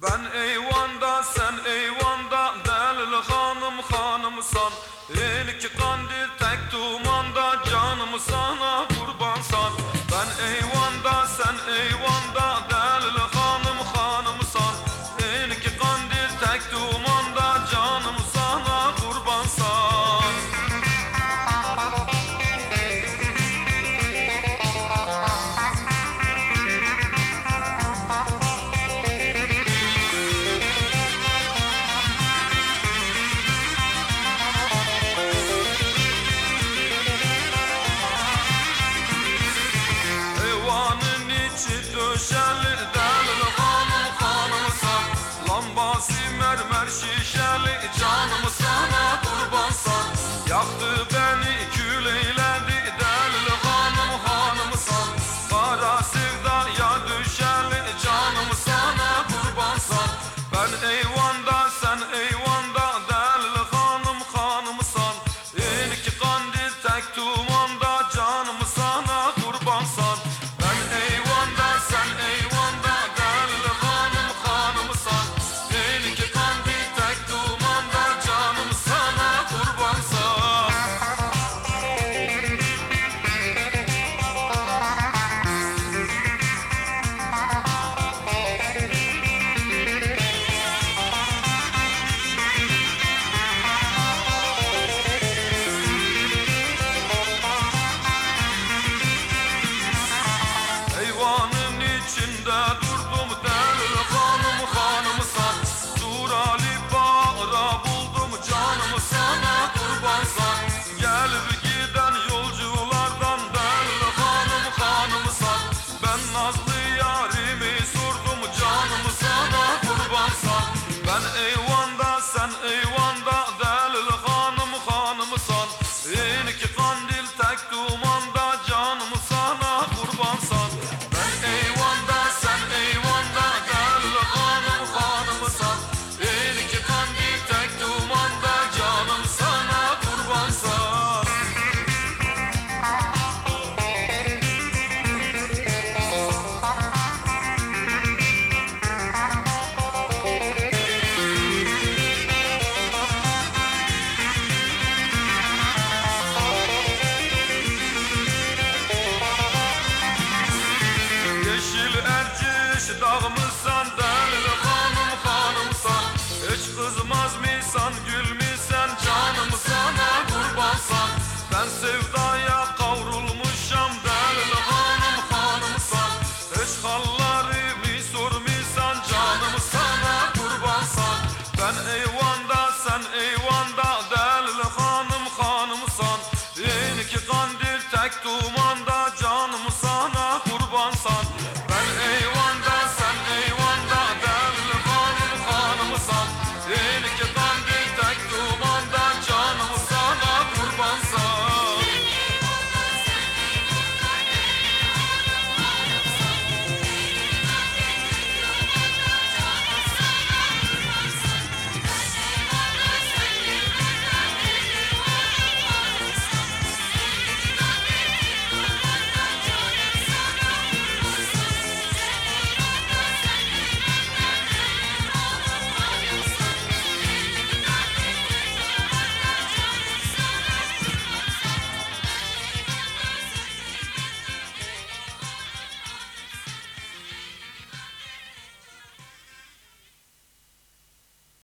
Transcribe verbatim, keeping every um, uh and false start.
Ben eyvanda sen eyvanda delil hanım hanımsan. El iki kandil tek dumanda canımı sana kurbansan. Ben eyvanda sen eyvanda delil hanım hanımsan. El iki kandil tek dumanda canımı sana kurbansan. Döşeli delil hanım hanımsan. Lambası mermer şişeli canımı sana kurbansan. Yaktı beni kül eyledi delil hanım hanımsan. Kara sevdaya düşeli canımı sana kurbansan. Ben eyvah